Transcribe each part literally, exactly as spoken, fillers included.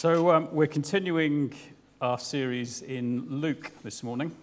So um, we're continuing our series in Luke this morning.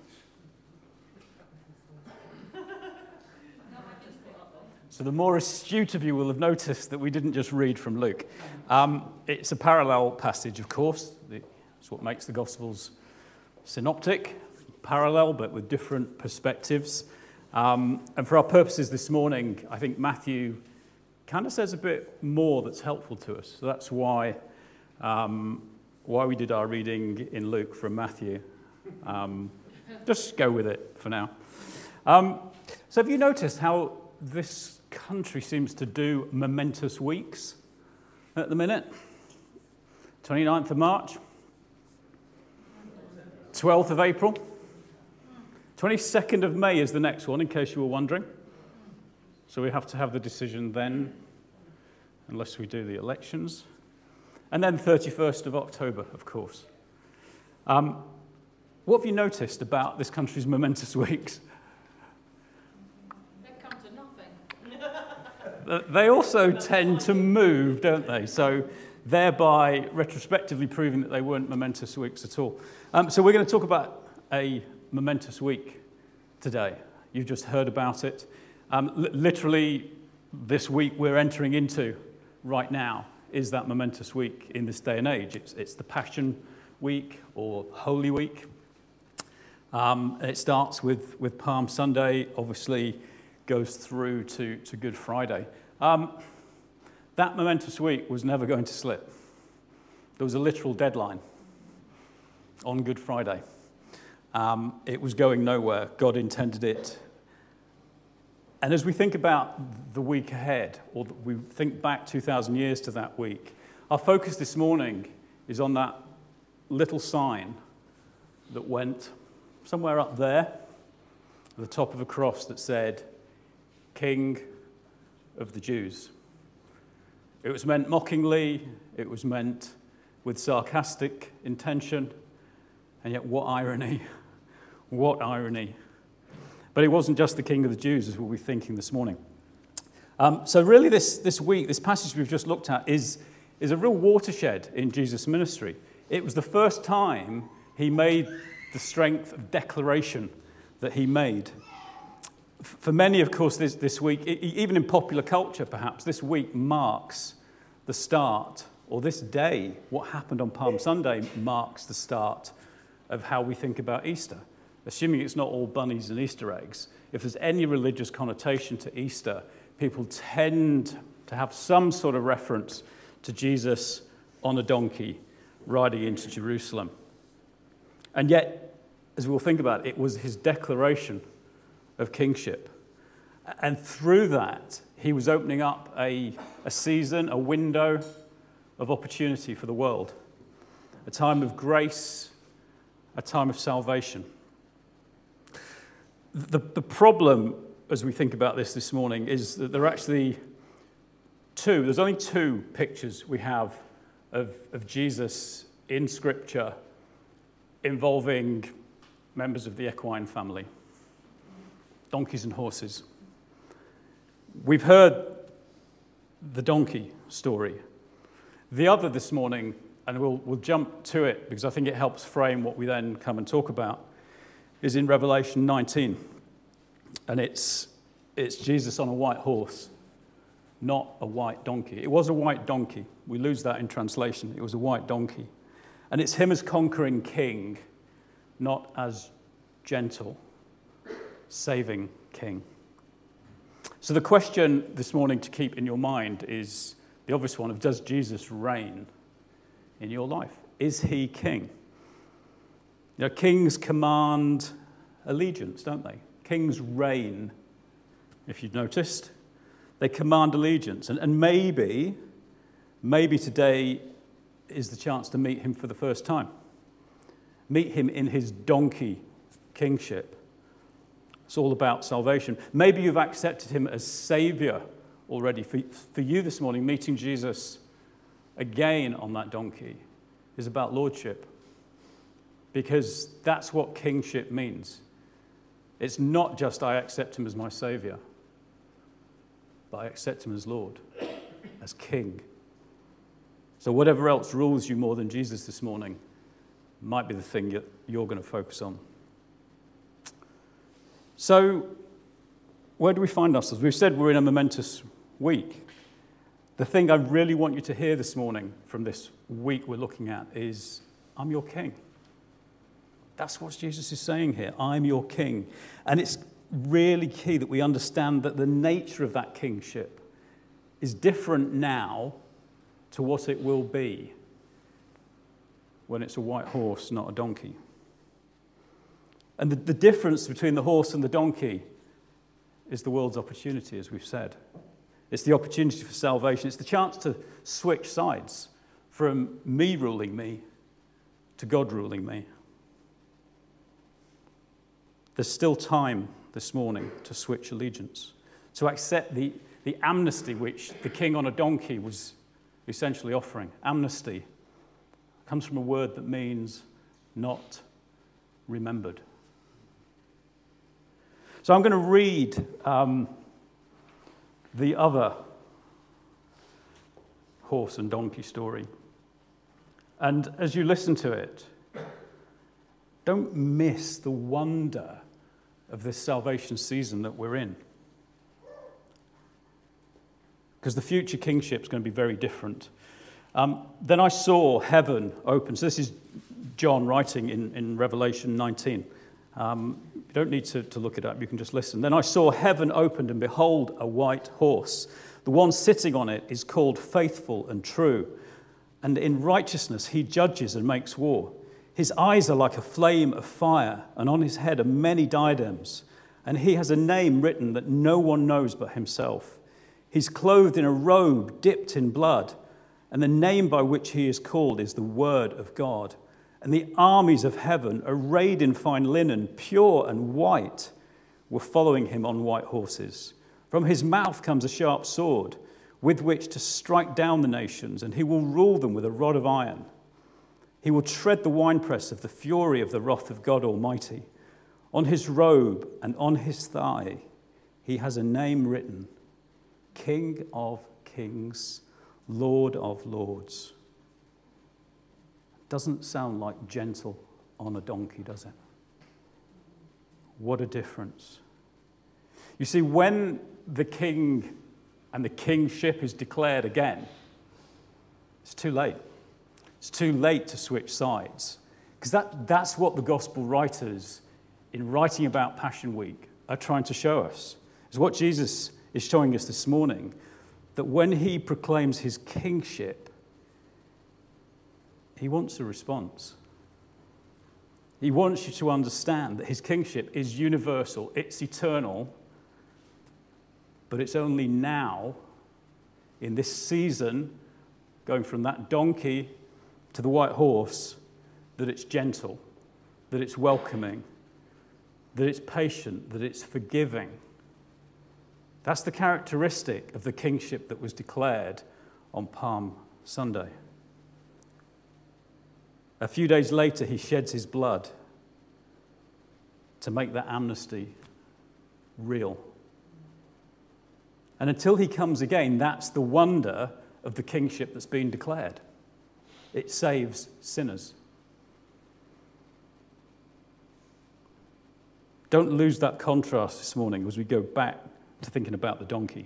So the more astute of you will have noticed that we didn't just read from Luke. Um, it's a parallel passage, of course. It's what makes the Gospels synoptic, parallel but with different perspectives. Um, and for our purposes this morning, I think Matthew kind of says a bit more that's helpful to us. So that's why um, why we did our reading in Luke from Matthew. Um, just go with it for now. Um, so have you noticed how this country seems to do momentous weeks at the minute? twenty-ninth of March, twelfth of April, twenty-second of May is the next one, in case you were wondering. So we have to have the decision then, unless we do the elections. And then thirty-first of October, of course. Um, what have you noticed about this country's momentous weeks? They come to nothing. They also tend to move, don't they? So thereby retrospectively proving that they weren't momentous weeks at all. Um, so we're going to talk about a momentous week today. You've just heard about it. Um, l- literally, this week we're entering into right now is that momentous week in this day and age. It's, it's the Passion Week or Holy Week. Um, and it starts with, with Palm Sunday, obviously goes through to, to Good Friday. Um, that momentous week was never going to slip. There was a literal deadline on Good Friday. Um, it was going nowhere. God intended it. And as we think about the week ahead, or we think back two thousand years to that week, our focus this morning is on that little sign that went somewhere up there, at the top of a cross that said, King of the Jews. It was meant mockingly, it was meant with sarcastic intention, and yet what irony, what irony. But it wasn't just the King of the Jews, as we'll be thinking this morning. Um, so really this, this week, this passage we've just looked at is, is a real watershed in Jesus' ministry. It was the first time he made the strength of declaration that he made. For many, of course, this, this week, even in popular culture perhaps, this week marks the start, or this day, what happened on Palm Sunday marks the start of how we think about Easter. Assuming it's not all bunnies and Easter eggs, if there's any religious connotation to Easter, people tend to have some sort of reference to Jesus on a donkey riding into Jerusalem. And yet, as we'll think about it, it was his declaration of kingship. And through that, he was opening up a, a season, a window of opportunity for the world, a time of grace, a time of salvation. The, the problem, as we think about this this morning, is that there are actually two, there's only two pictures we have of, of Jesus in Scripture involving members of the equine family, donkeys and horses. We've heard the donkey story. The other this morning, and we'll, we'll jump to it because I think it helps frame what we then come and talk about, is in Revelation nineteen. And it's it's Jesus on a white horse, not a white donkey. It was a white donkey. We lose that in translation. It was a white donkey. And it's him as conquering king, not as gentle, saving king. So the question this morning to keep in your mind is the obvious one of, does Jesus reign in your life? Is he king? You know, kings command allegiance, don't they? Kings reign, if you've noticed. They command allegiance. And, and maybe, maybe today is the chance to meet him for the first time. Meet him in his donkey kingship. It's all about salvation. Maybe you've accepted him as Savior already. For, for you this morning, meeting Jesus again on that donkey is about lordship. Because that's what kingship means. It's not just I accept him as my Savior, but I accept him as Lord, as King. So whatever else rules you more than Jesus this morning might be the thing that you're going to focus on. So where do we find ourselves? We've said we're in a momentous week. The thing I really want you to hear this morning from this week we're looking at is, I'm your king. That's what Jesus is saying here. I'm your king. And it's really key that we understand that the nature of that kingship is different now to what it will be when it's a white horse, not a donkey. And the, the difference between the horse and the donkey is the world's opportunity, as we've said. It's the opportunity for salvation. It's the chance to switch sides from me ruling me to God ruling me. There's still time this morning to switch allegiance, to accept the, the amnesty which the king on a donkey was essentially offering. Amnesty comes from a word that means not remembered. So I'm going to read um, the other horse and donkey story. And as you listen to it, don't miss the wonder of this salvation season that we're in. Because the future kingship is going to be very different. Um, then I saw heaven open. So this is John writing in, in Revelation nineteen. Um, you don't need to, to look it up. You can just listen. Then I saw heaven opened, and behold, a white horse. The one sitting on it is called Faithful and True. And in righteousness he judges and makes war. His eyes are like a flame of fire, and on his head are many diadems. And he has a name written that no one knows but himself. He's clothed in a robe dipped in blood, and the name by which he is called is the Word of God. And the armies of heaven, arrayed in fine linen, pure and white, were following him on white horses. From his mouth comes a sharp sword, with which to strike down the nations, and he will rule them with a rod of iron. He will tread the winepress of the fury of the wrath of God Almighty. On his robe and on his thigh, he has a name written, King of Kings, Lord of Lords. Doesn't sound like gentle on a donkey, does it? What a difference. You see, when the king and the kingship is declared again, it's too late. It's too late to switch sides. Because that, that's what the gospel writers, in writing about Passion Week, are trying to show us. It's what Jesus is showing us this morning, that when he proclaims his kingship, he wants a response. He wants you to understand that his kingship is universal, it's eternal, but it's only now, in this season, going from that donkey to the white horse, that it's gentle, that it's welcoming, that it's patient, that it's forgiving. That's the characteristic of the kingship that was declared on Palm Sunday. A few days later, he sheds his blood to make that amnesty real. And until he comes again, that's the wonder of the kingship that's been declared. It saves sinners. Don't lose that contrast this morning as we go back to thinking about the donkey.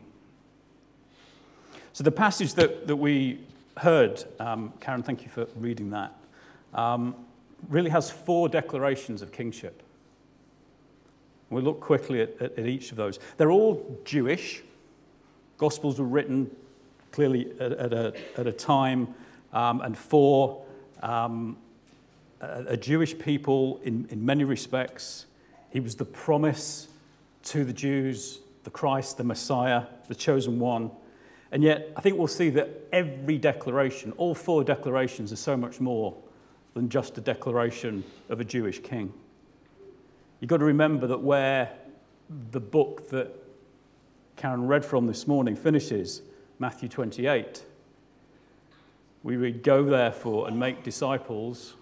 So the passage that, that we heard, um, Karen, thank you for reading that, um, really has four declarations of kingship. We'll look quickly at, at, at each of those. They're all Jewish. Gospels were written clearly at, at, a, at a time um, and for um, a, a Jewish people in, in many respects. He was the promise to the Jews, the Christ, the Messiah, the chosen one. And yet, I think we'll see that every declaration, all four declarations, are so much more than just a declaration of a Jewish king. You've got to remember that where the book that Karen read from this morning finishes, Matthew twenty-eight, we read, "Go therefore and make disciples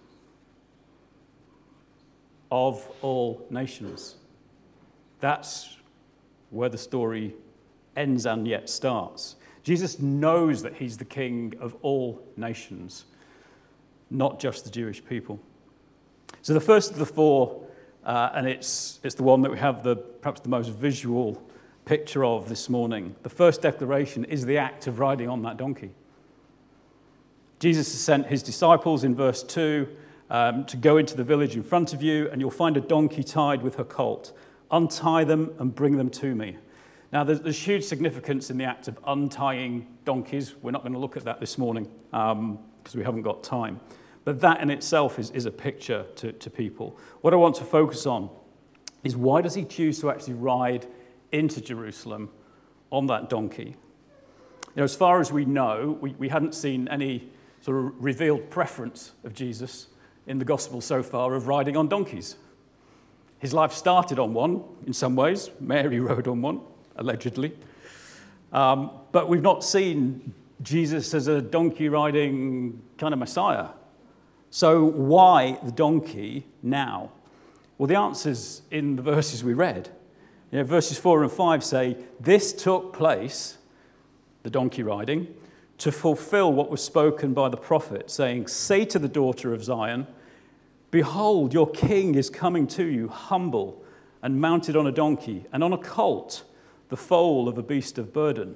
of all nations." That's where the story ends and yet starts. Jesus knows that he's the king of all nations, not just the Jewish people. So the first of the four, uh, and it's, it's the one that we have the perhaps the most visual picture of this morning. The first declaration is the act of riding on that donkey. Jesus has sent his disciples in verse two um, to go into the village in front of you, and you'll find a donkey tied with her colt. Untie them and bring them to me. Now, there's, there's huge significance in the act of untying donkeys. We're not going to look at that this morning because um, we haven't got time. But that in itself is, is a picture to, to people. What I want to focus on is why does he choose to actually ride into Jerusalem on that donkey? You know, as far as we know, we, we hadn't seen any sort of revealed preference of Jesus in the gospel so far of riding on donkeys. His life started on one in some ways. Mary rode on one, allegedly. Um, but we've not seen Jesus as a donkey riding kind of Messiah. So why the donkey now? Well, the answer's in the verses we read. You know, verses four and five say, this took place, the donkey riding, to fulfill what was spoken by the prophet, saying, say to the daughter of Zion, behold, your king is coming to you, humble and mounted on a donkey, and on a colt, the foal of a beast of burden.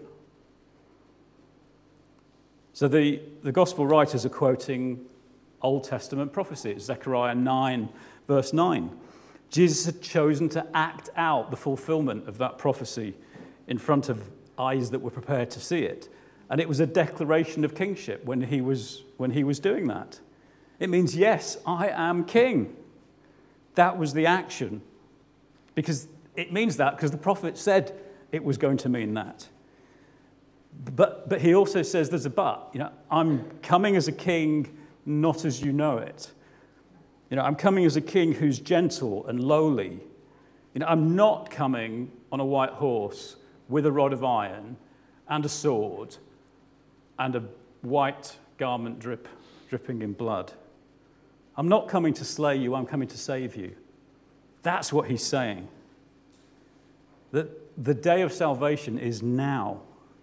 So the, the gospel writers are quoting Old Testament prophecy, Zechariah nine, verse nine. Jesus had chosen to act out the fulfillment of that prophecy in front of eyes that were prepared to see it. And it was a declaration of kingship when he was, when he was doing that. It means, yes, I am king. That was the action. Because it means that because the prophet said it was going to mean that. But, but he also says there's a but. You know, I'm coming as a king, not as you know it. You know, I'm coming as a king who's gentle and lowly. You know, I'm not coming on a white horse with a rod of iron and a sword and a white garment drip, dripping in blood. I'm not coming to slay you, I'm coming to save you. That's what he's saying. That the day of salvation is now.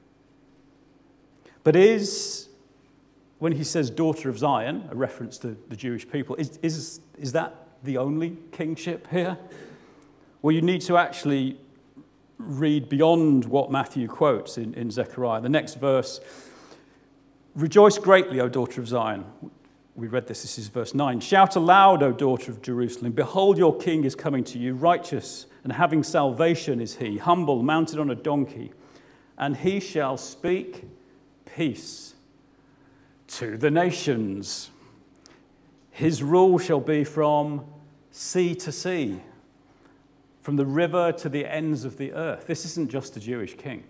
But is, when he says daughter of Zion, a reference to the Jewish people, is, is, is that the only kingship here? Well, you need to actually read beyond what Matthew quotes in, in Zechariah. The next verse, rejoice greatly, O daughter of Zion. We read this, this is verse nine. Shout aloud, O daughter of Jerusalem. Behold, your king is coming to you, righteous and having salvation is he, humble, mounted on a donkey. And he shall speak peace to the nations. His rule shall be from sea to sea, from the river to the ends of the earth. This isn't just a Jewish king.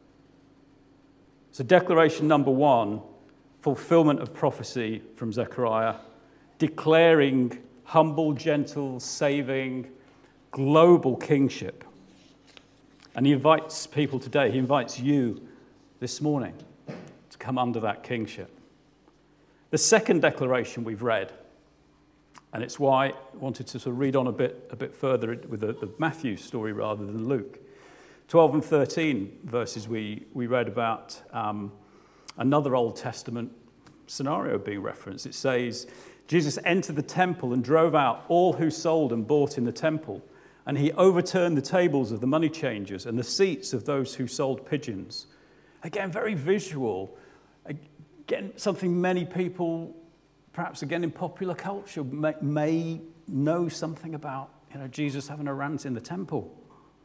So declaration number one, fulfillment of prophecy from Zechariah, declaring humble, gentle, saving, global kingship. And he invites people today, he invites you this morning to come under that kingship. The second declaration we've read, and it's why I wanted to sort of read on a bit, a bit further with the, the Matthew story rather than Luke. twelve and thirteen verses we, we read about um, another Old Testament scenario being referenced. It says, Jesus entered the temple and drove out all who sold and bought in the temple, and he overturned the tables of the money changers and the seats of those who sold pigeons. Again, very visual. Again, something many people, perhaps again in popular culture, may, may know something about, you know, Jesus having a rant in the temple.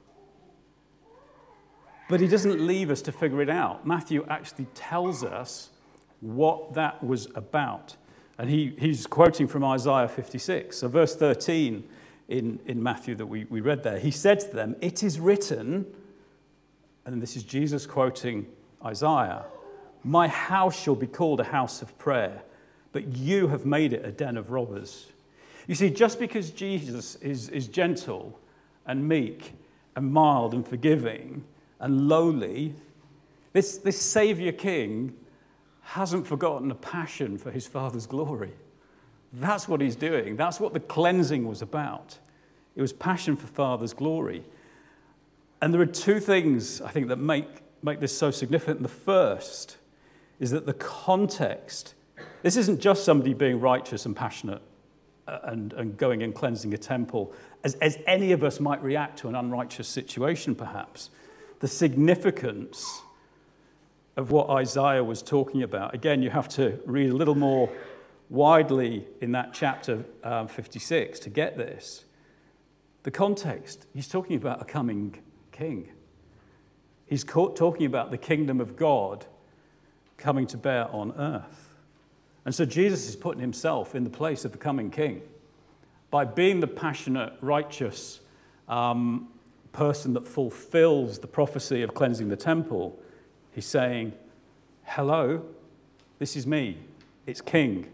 But he doesn't leave us to figure it out. Matthew actually tells us what that was about. And he, he's quoting from Isaiah fifty-six. So verse thirteen in, in Matthew that we, we read there, he said to them, it is written, and this is Jesus quoting Isaiah, my house shall be called a house of prayer, but you have made it a den of robbers. You see, just because Jesus is, is gentle and meek and mild and forgiving and lowly, this, this Saviour King hasn't forgotten a passion for his Father's glory. That's what he's doing. That's what the cleansing was about. It was passion for Father's glory. And there are two things, I think, that make make this so significant. The first is that the context, this isn't just somebody being righteous and passionate and, and going and cleansing a temple, as, as any of us might react to an unrighteous situation, perhaps. The significance of what Isaiah was talking about. Again, you have to read a little more widely in that chapter um, fifty-six to get this. The context, he's talking about a coming king. He's talking about the kingdom of God coming to bear on earth. And so Jesus is putting himself in the place of the coming king. By being the passionate, righteous um, person that fulfills the prophecy of cleansing the temple, he's saying, hello, this is me. It's king.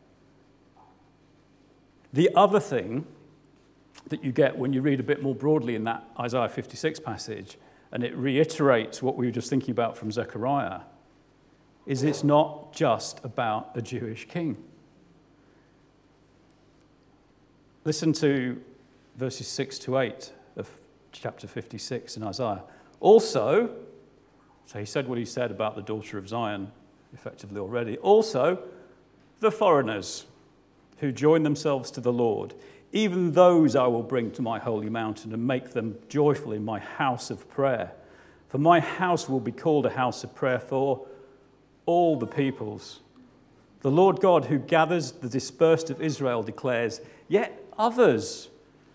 The other thing that you get when you read a bit more broadly in that Isaiah fifty-six passage, and it reiterates what we were just thinking about from Zechariah, is it's not just about a Jewish king. Listen to verses six to eight of chapter fifty-six in Isaiah. Also, so he said what he said about the daughter of Zion effectively already. Also, the foreigners who join themselves to the Lord, even those I will bring to my holy mountain and make them joyful in my house of prayer. For my house will be called a house of prayer for all the peoples. The Lord God who gathers the dispersed of Israel declares, yet others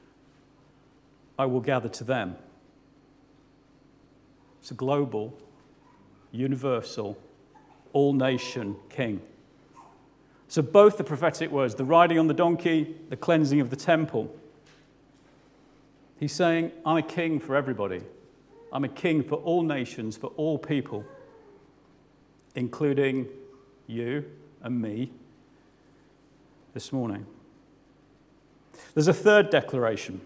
I will gather to them. It's a global, universal, all-nation king. So both the prophetic words, the riding on the donkey, the cleansing of the temple. He's saying, I'm a king for everybody. I'm a king for all nations, for all people, including you and me this morning. There's a third declaration.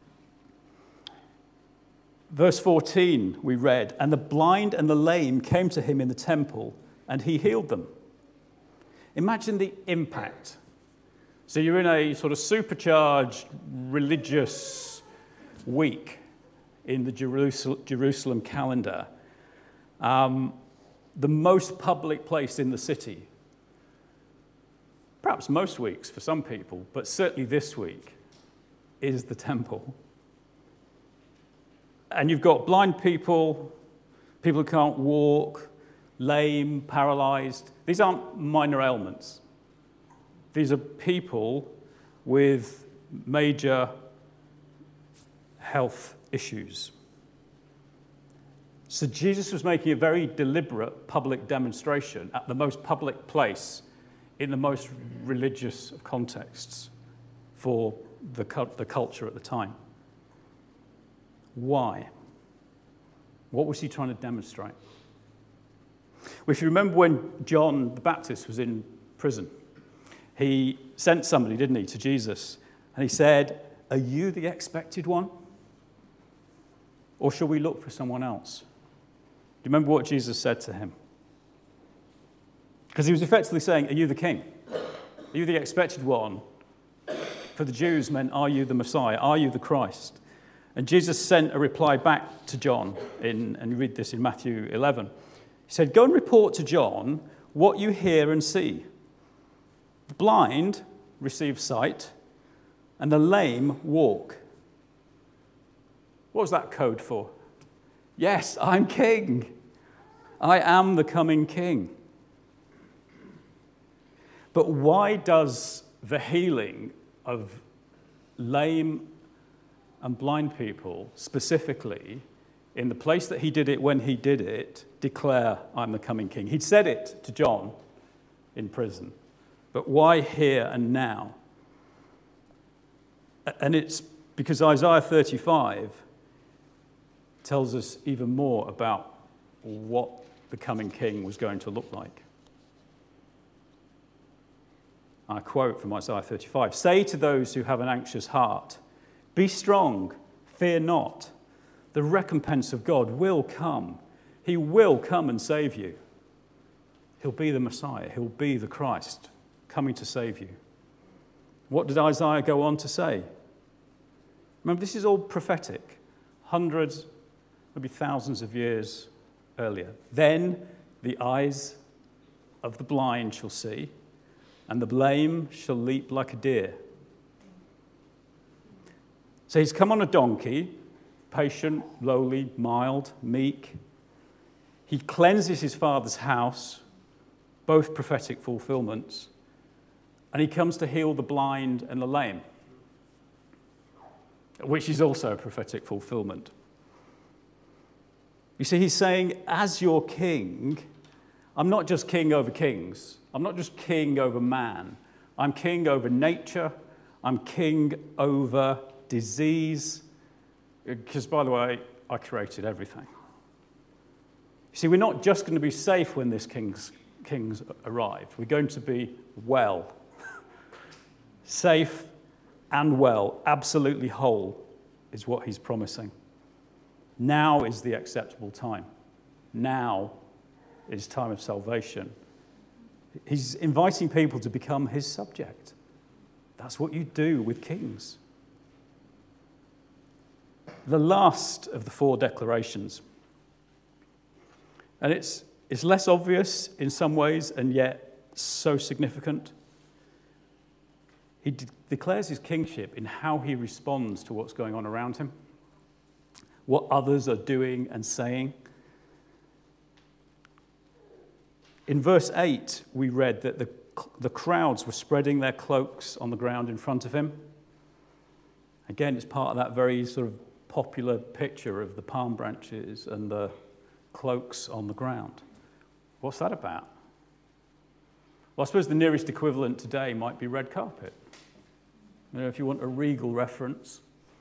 Verse fourteen, we read, and the blind and the lame came to him in the temple, and he healed them. Imagine the impact. So you're in a sort of supercharged religious week in the Jerusalem calendar, um, the most public place in the city. Perhaps most weeks for some people, but certainly this week is the temple. And you've got blind people, people who can't walk, lame, paralyzed. These aren't minor ailments. These are people with major health issues. So Jesus was making a very deliberate public demonstration at the most public place in the most religious of contexts for the, the culture at the time. Why? What was he trying to demonstrate? Well, if you remember when John the Baptist was in prison, he sent somebody, didn't he, to Jesus, and he said, are you the expected one? Or shall we look for someone else? Do you remember what Jesus said to him? Because he was effectively saying, are you the king? Are you the expected one? For the Jews meant, are you the Messiah? Are you the Christ? And Jesus sent a reply back to John, in, and you read this in Matthew eleven. He said, go and report to John what you hear and see. The blind receive sight, and the lame walk. What was that code for? Yes, I'm king. I am the coming king. But why does the healing of lame and blind people, specifically, in the place that he did it when he did it, declare, I'm the coming king? He'd said it to John in prison. But why here and now? And it's because Isaiah thirty-five tells us even more about what the coming king was going to look like. I quote from Isaiah thirty-five, say to those who have an anxious heart, be strong, fear not. The recompense of God will come. He will come and save you. He'll be the Messiah. He'll be the Christ coming to save you. What did Isaiah go on to say? Remember, this is all prophetic. Hundreds, maybe thousands of years earlier. Then the eyes of the blind shall see, and the lame shall leap like a deer. So he's come on a donkey, patient, lowly, mild, meek. He cleanses his father's house, both prophetic fulfillments, and he comes to heal the blind and the lame, which is also a prophetic fulfillment. You see, he's saying, as your king, I'm not just king over kings. I'm not just king over man. I'm king over nature. I'm king over disease. Because, by the way, I created everything. You see, we're not just going to be safe when this king's, king's arrived. We're going to be well. Safe and well, absolutely whole, is what he's promising. Now is the acceptable time. Now is time of salvation. He's inviting people to become his subject. That's what you do with kings. The last of the four declarations, and it's, it's less obvious in some ways and yet so significant. He de- declares his kingship in how he responds to what's going on around him, what others are doing and saying. In verse eight, we read that the, the crowds were spreading their cloaks on the ground in front of him. Again, it's part of that very sort of popular picture of the palm branches and the cloaks on the ground. What's that about? Well, I suppose the nearest equivalent today might be red carpet. You know, if you want a regal reference.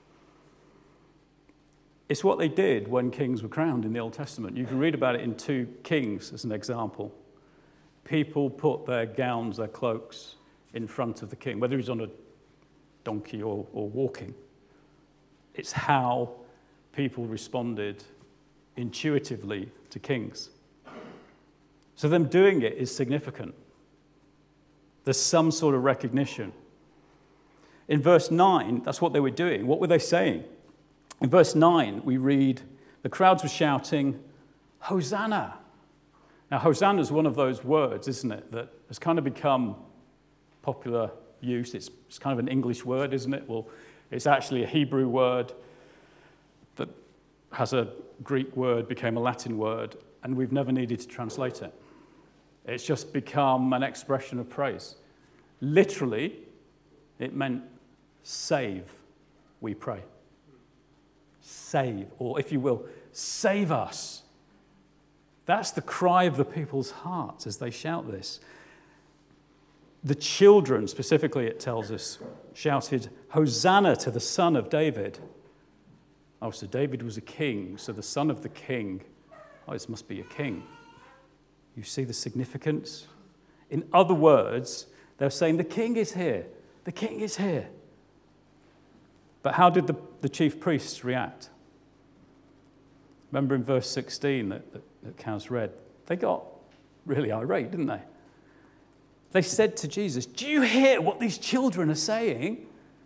It's what they did when kings were crowned in the Old Testament. You can read about it in two Kings as an example. People put their gowns, their cloaks in front of the king, whether he's on a donkey or, or walking. It's how people responded intuitively to kings. So them doing it is significant. There's some sort of recognition. In verse nine, that's what they were doing. What were they saying? In verse nine, we read, the crowds were shouting, Hosanna. Now, Hosanna is one of those words, isn't it, that has kind of become popular use. It's, it's kind of an English word, isn't it? Well, it's actually a Hebrew word that has a Greek word, became a Latin word, and we've never needed to translate it. It's just become an expression of praise. Literally, it meant save, we pray. Save, or if you will, save us. That's the cry of the people's hearts as they shout this. The children, specifically it tells us, shouted, Hosanna to the Son of David. Oh, so David was a king, so the son of the king, oh, this must be a king. You see the significance? In other words, they're saying, the king is here. The king is here. But how did the, the chief priests react? Remember in verse sixteen that, that, that Kaz read, they got really irate, didn't they? They said to Jesus, do you hear what these children are saying?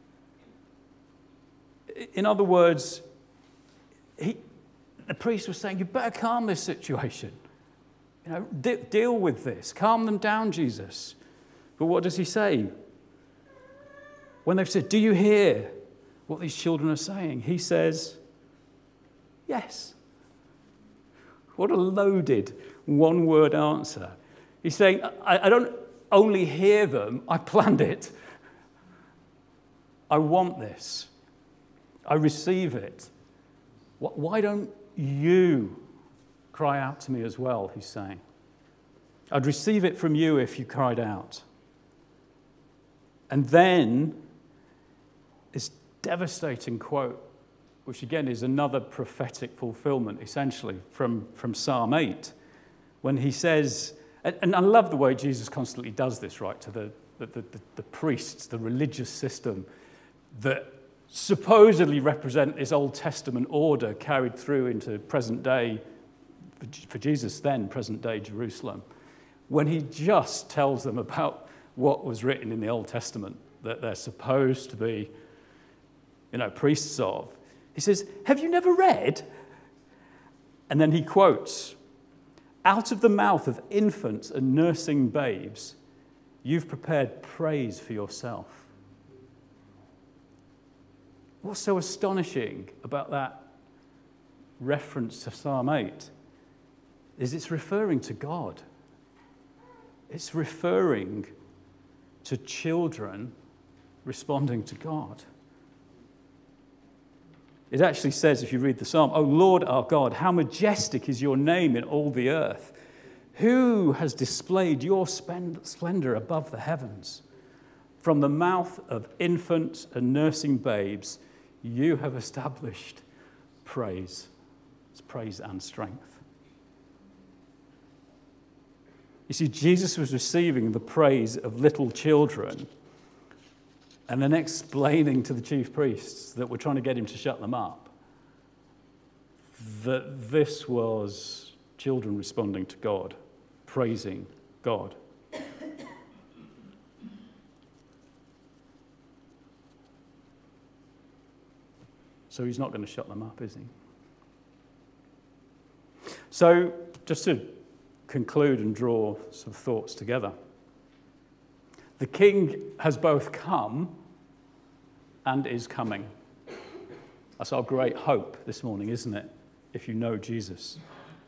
In other words, he, the priest was saying, you better calm this situation. You know, de- deal with this. Calm them down, Jesus. But what does he say? When they've said, do you hear what these children are saying? He says, yes. What a loaded one-word answer. He's saying, I, I don't only hear them, I planned it. I want this. I receive it. Why don't you cry out to me as well, he's saying. I'd receive it from you if you cried out. And then, this devastating quote, which again is another prophetic fulfillment, essentially, from, from Psalm eight, when he says, and, and I love the way Jesus constantly does this, right, to the, the, the, the priests, the religious system that supposedly represent this Old Testament order carried through into present day, for Jesus then, present day Jerusalem, when he just tells them about what was written in the Old Testament that they're supposed to be, you know, priests of. He says, have you never read? And then he quotes Out of the mouth of infants and nursing babes, you've prepared praise for yourself. What's so astonishing about that reference to Psalm eight is it's referring to God. It's referring to children responding to God. It actually says, if you read the psalm, "O Lord our God, how majestic is your name in all the earth. Who has displayed your splendor above the heavens? From the mouth of infants and nursing babes, you have established praise." It's praise and strength. You see, Jesus was receiving the praise of little children and then explaining to the chief priests that were trying to get him to shut them up that this was children responding to God, praising God. So he's not going to shut them up, is he? So just to conclude and draw some thoughts together. The King has both come and is coming. That's our great hope this morning, isn't it? If you know Jesus.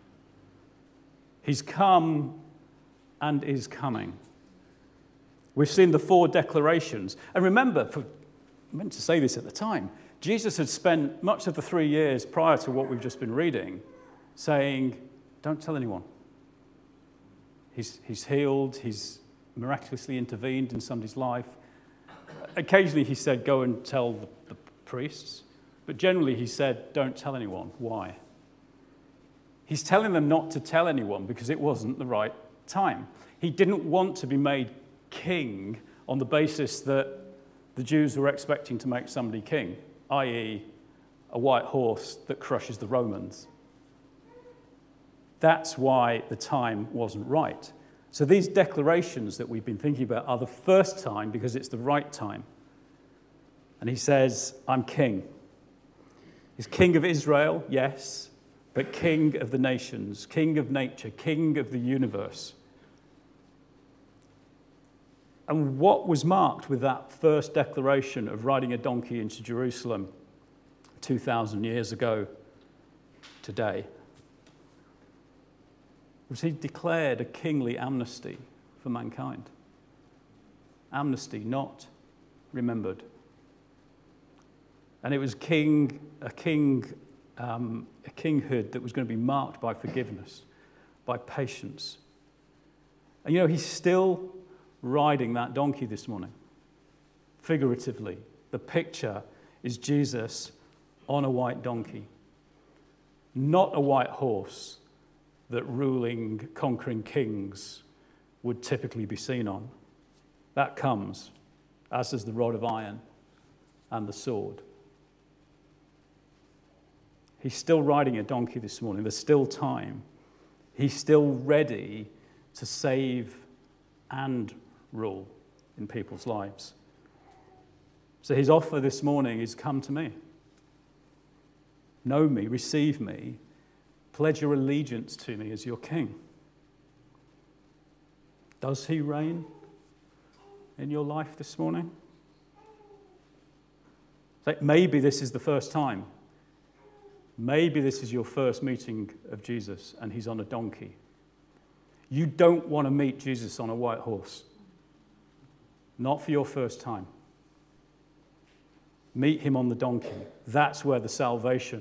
He's come and is coming. We've seen the four declarations. And remember, for, I meant to say this at the time, Jesus had spent much of the three years prior to what we've just been reading saying, don't tell anyone. He's, he's healed, he's miraculously intervened in somebody's life. Occasionally he said, go and tell the, the priests. But generally he said, don't tell anyone. Why? He's telling them not to tell anyone because it wasn't the right time. He didn't want to be made king on the basis that the Jews were expecting to make somebody king, that is a white horse that crushes the Romans. That's why the time wasn't right. So these declarations that we've been thinking about are the first time because it's the right time. And he says, I'm king. He's king of Israel, yes, but king of the nations, king of nature, king of the universe. And what was marked with that first declaration of riding a donkey into Jerusalem two thousand years ago today was he declared a kingly amnesty for mankind. Amnesty, not remembered. And it was king, a king, um, a kinghood that was going to be marked by forgiveness, by patience. And you know, he's still riding that donkey this morning, figuratively. The picture is Jesus on a white donkey, not a white horse that ruling, conquering kings would typically be seen on. That comes, as does the rod of iron and the sword. He's still riding a donkey this morning. There's still time. He's still ready to save and rule in people's lives. So his offer this morning is come to me. Know me, receive me, pledge your allegiance to me as your king. Does he reign in your life this morning? Maybe this is the first time. Maybe this is your first meeting of Jesus and he's on a donkey. You don't want to meet Jesus on a white horse. Not for your first time. Meet him on the donkey. That's where the salvation,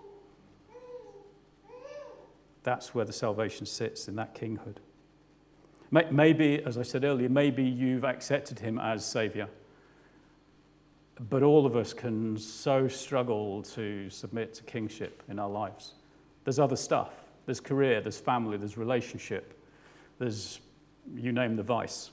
that's where the salvation sits, in that kinghood. Maybe, as I said earlier, maybe you've accepted him as Savior. But all of us can so struggle to submit to kingship in our lives. There's other stuff. There's career, there's family, there's relationship. There's, you name the vice.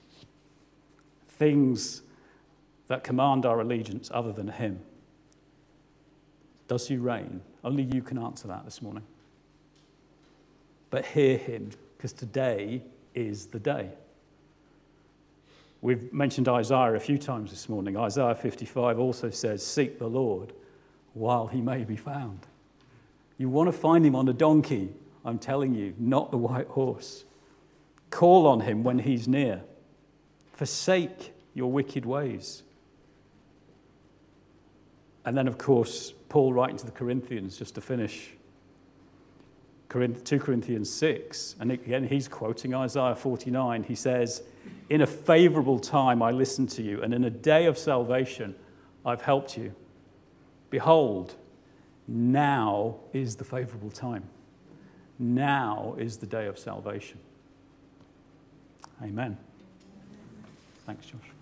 Things that command our allegiance other than him. Does he reign? Only you can answer that this morning. But hear him, because today is the day. We've mentioned Isaiah a few times this morning. Isaiah fifty-five also says, seek the Lord while he may be found. You want to find him on a donkey I'm telling you, not the white horse. Call on him when he's near. Forsake your wicked ways. And then, of course, Paul writing to the Corinthians, just to finish, two Corinthians six, and again he's quoting Isaiah forty-nine. He says, in a favorable time I listened to you, and in a day of salvation I've helped you. Behold, now is the favorable time. Now is the day of salvation. Amen. Thanks, Josh.